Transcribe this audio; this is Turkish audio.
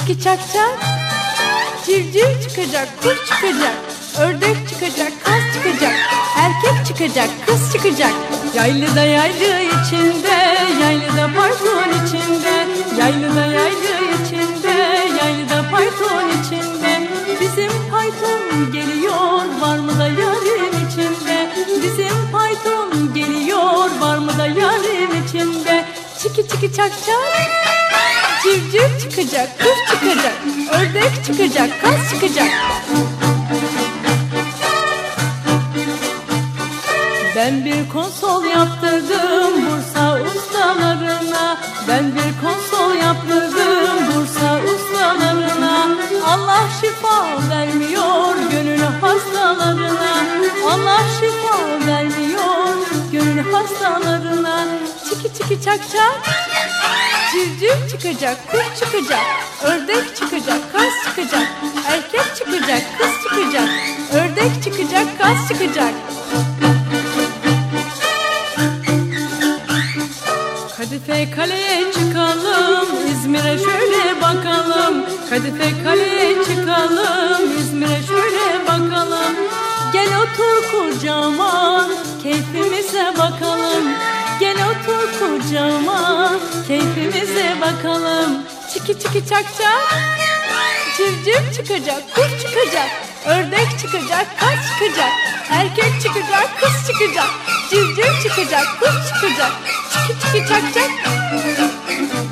çiki çak çak. Civciv çıkacak, kuş çıkacak, ördek çıkacak, kaz çıkacak, erkek çıkacak, kız çıkacak. Yaylıda yaylı içinde, yaylıda payton içinde, yaylıda yaylı içinde, yaylıda payton içinde. Bizim payton geliyor, var mı da yarın içinde? Bizim payton geliyor, var mı da yarın içinde? Çiki çiki çak çak. Civciv çıkacak, kuş çıkacak, ördek çıkacak, kaz çıkacak. Ben bir konsol yaptırdım Bursa ustalarına. Ben bir konsol yaptırdım Bursa ustalarına. Allah şifa vermiyor gönül hastalarına. Allah şifa vermiyor gönül hastalarına. Çiki çiki çak çak. Civciv çıkacak, kuş çıkacak, ördek çıkacak, kaz çıkacak, erkek çıkacak, kız çıkacak, ördek çıkacak, kaz çıkacak. Kadife Kale'ye çıkalım, İzmir'e şöyle bakalım. Kadife Kale'ye çıkalım, İzmir'e şöyle bakalım. Gel otur kucağıma, keyfimize bakalım. Gel otur kucağıma, keyfimize bakalım. Çiki çiki çak çak. Civciv çıkacak, kuş çıkacak, ördek çıkacak, kaz çıkacak, erkek çıkacak, kız çıkacak, civciv çıkacak, kuş çıkacak. Çiki çiki çak çak.